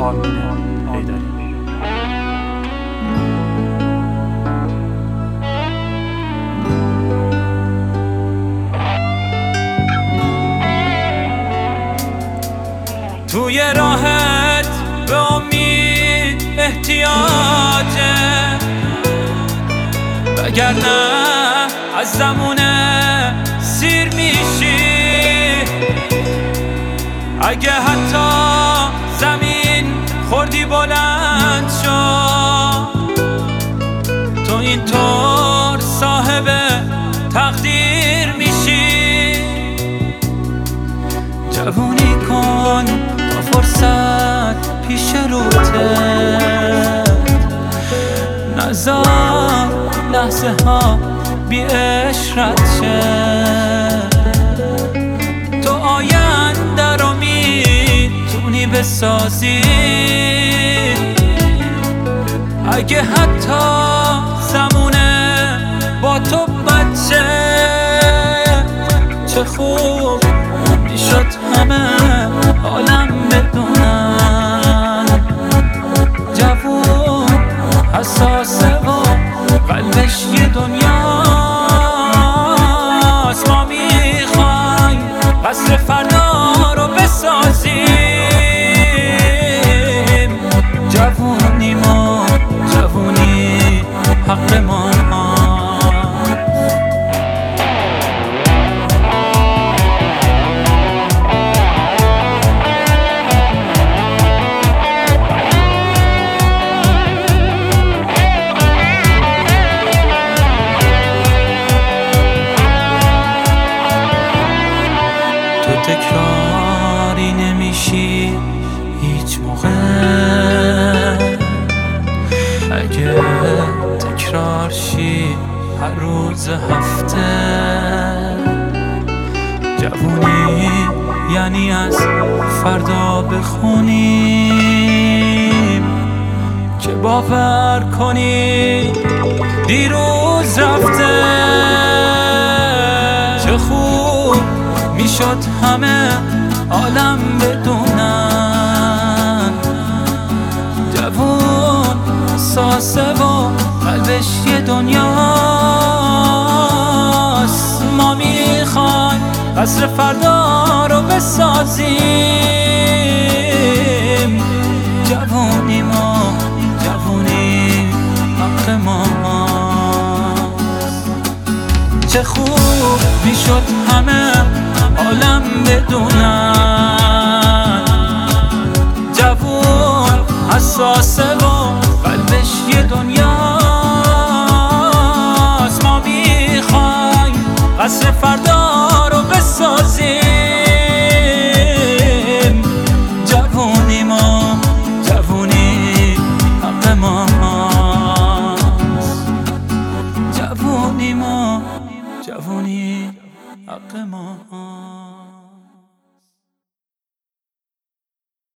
آرمین حیدری. توی راحت به امید احتیاجه، وگرنه از زمونه سیر میشی. اگه حتی زمین خوردی بلند شد، تو اینطور صاحب تقدیر میشی. جوونی کن تا فرصت پیش روته، نذار لحظه ها بی عشرت شه. تو آینده رو میتونی بسازی، اگه حتی زمونه با تو بچه. چه خوب میشد همه عالم بدونن، جوون حساسه و قلبش یه دنیاست. ما میخوایم قصر فردا رو بسازیم. جوونی ما، جوونی حق ما. تو تکراری نمیشی هیچ موقع، اگه تکرار شی هر روز هفته. جوونی یعنی از فردا بخونیم که باور کنی دیروز رفته. چه خوب میشد همه عالم بدونن، جوون حساسه و قلبش یه دنیاست. ما میخوایم قصر فردا رو بسازیم. جوونی ما، جوونی حق ماست. چه خوب میشد همه عالم بدونن، جوون حساسه و قلبش یه دنیاست. ما میخوایم قصر فردا رو بسازیم. جوونی ما، جوونی حق ماست. جوونی ما، جوونی حق ما.